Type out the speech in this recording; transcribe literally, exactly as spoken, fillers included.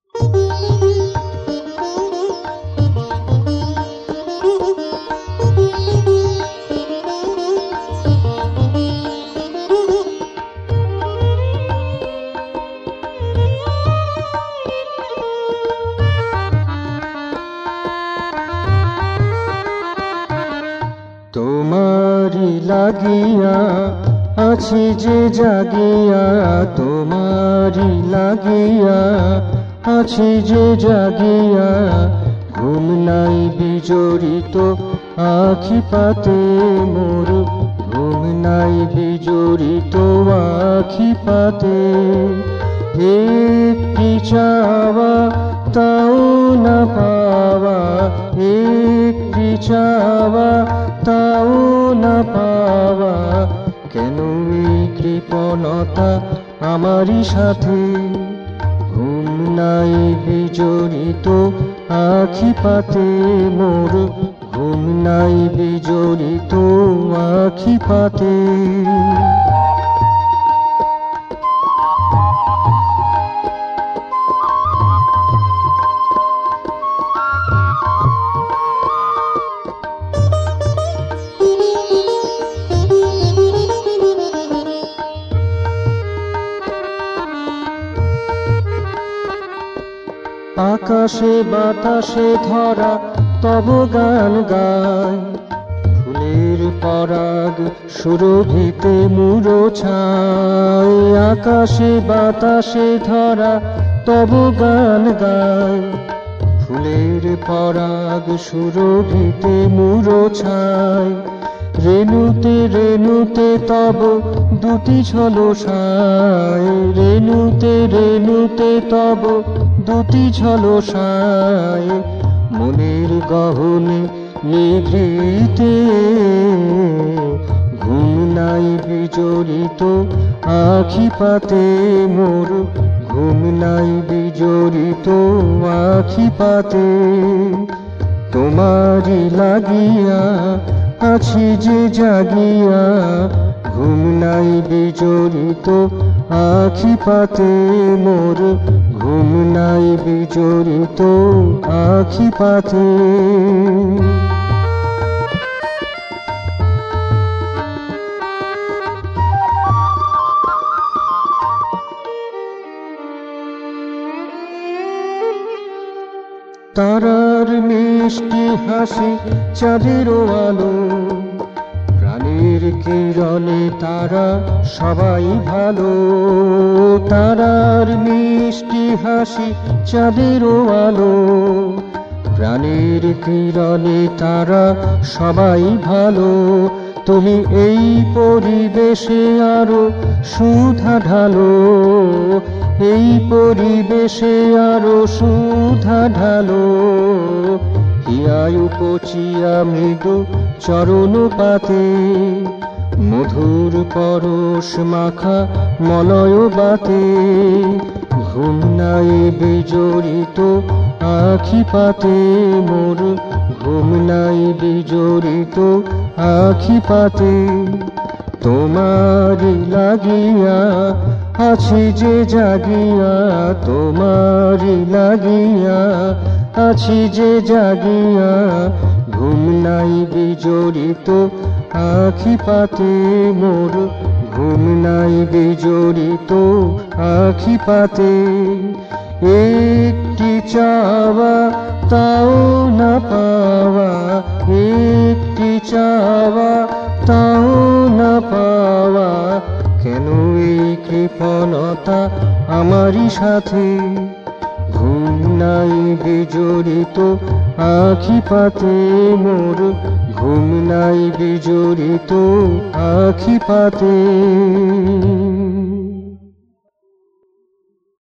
তোমারি লাগিয়া আছি যে জাগিয়া, তোমারি লাগিয়া আছি যে জাগিয়া, ঘুম নাই বিজড়িত আখি পাতে মোর, ঘুম নাই বিজড়িত আখি পাতে। একটি চাওয়া তাও না পাওয়া, একটি চাওয়া তাও না পাওয়া, কেন এই কৃপণতা আমারই সাথে? ঘুম নাই বিজড়িত আখি পাতে মোর, ঘুম নাই বিজড়িত আখি পাতে। আকাশে বাতাসে ধরা তব গান গায়, ফুলের পরাগ সুরভিতে মূরছায়। আকাশে বাতাসে ধরা তব গান গায়, ফুলের পরাগ সুরভিতে মূরছায়। রেণুতে রেণুতে তব দুটি ঝলসায়, রেণুতে রেণুতে তব দুটি ঝলসায়। মনের গহনে নিভৃতে ঘুম নাই বিজড়িত আখি পাতে মোর, ঘুম নাই বিজড়িত আখি পাতে। তোমারি লাগিয়া আছি যে জাগিয়া, ঘুম নাই বিজড়িত আখি পাতে মোর, ঘুম নাই বিজড়িত আখি পাতে। তারার মিষ্টি হাসি চাঁদের আলো, প্রাণের কিরণে তারা সবাই ভালো। তারার মিষ্টি হাসি চাঁদের আলো, প্রাণের কিরণে তারা সবাই ভালো। তুমি এই পরিবেশে আরো সুধা ঢালো, এই পরিবেশে আরো সুধা ঢালো। হিয়ায় উপচিয়া মৃদু চরণ পাতে, মধুর পরশ মাখা মলয় বাতে। ঘুম নাই বিজড়িত আখি পাতে মোর, ঘুম নাই বিজড়িত আখি পাতে। তোমারি লাগিয়া আছি যে জাগিয়া, তোমারি লাগিয়া আছি যে জাগিয়া, ঘুম নাই বিজড়িত আখি পাতে মোর, ঘুম নাই বিজড়িত আখি পাতে। একটি চাওয়া তাও না পাওয়া, একটি চাওয়া তাও না পাওয়া, কেন এই কৃপণতা আমারই সাথে? ঘুম নাই বিজড়িত আখি পাতে মোর, ঘুম নাই বিজড়িত আখি পাতে।